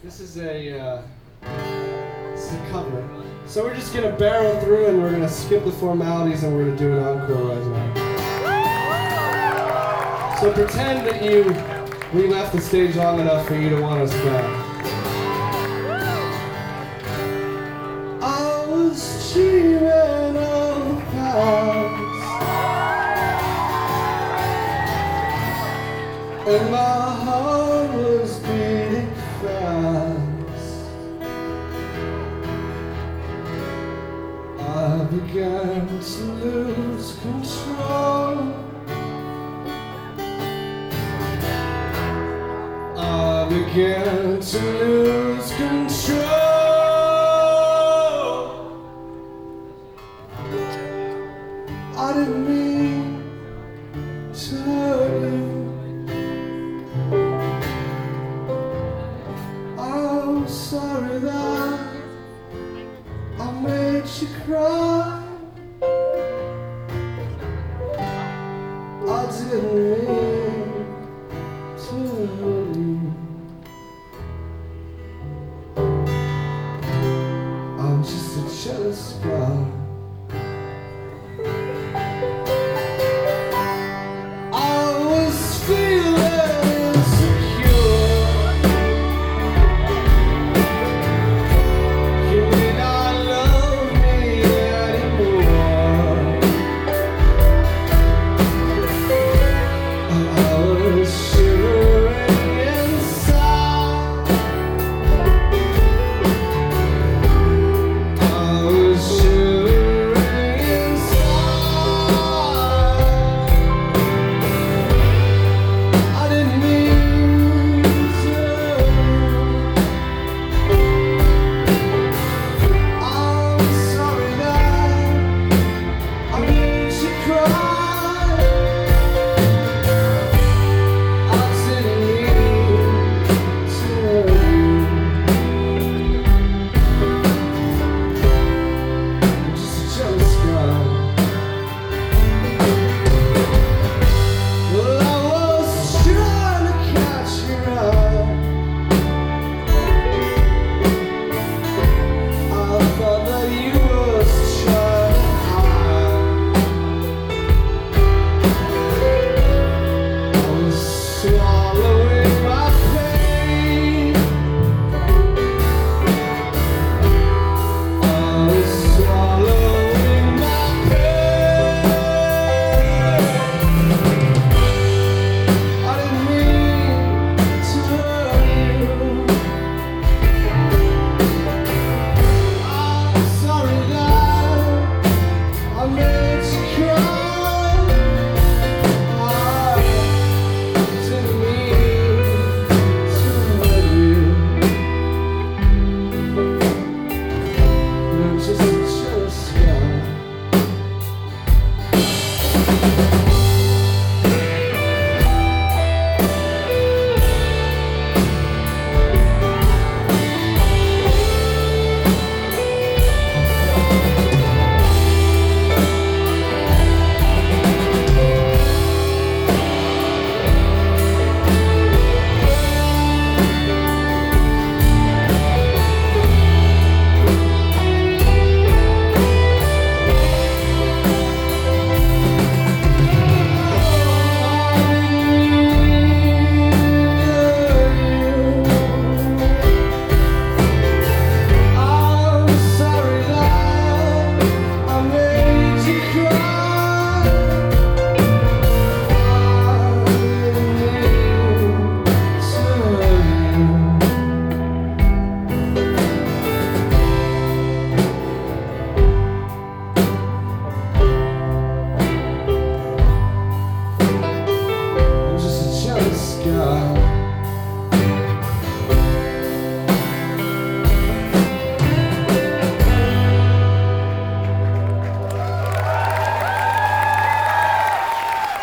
This is a cover. So we're just gonna barrel through and we're gonna skip the formalities and we're gonna do an encore right now. So pretend that we left the stage long enough for you to want us back. I was dreaming of the past, and my heart was beating fast. I began to lose control. I began to lose control. I didn't mean to hurt you. I'm sorry that I made you cry. I didn't mean to hurt you. I'm just a jealous guy.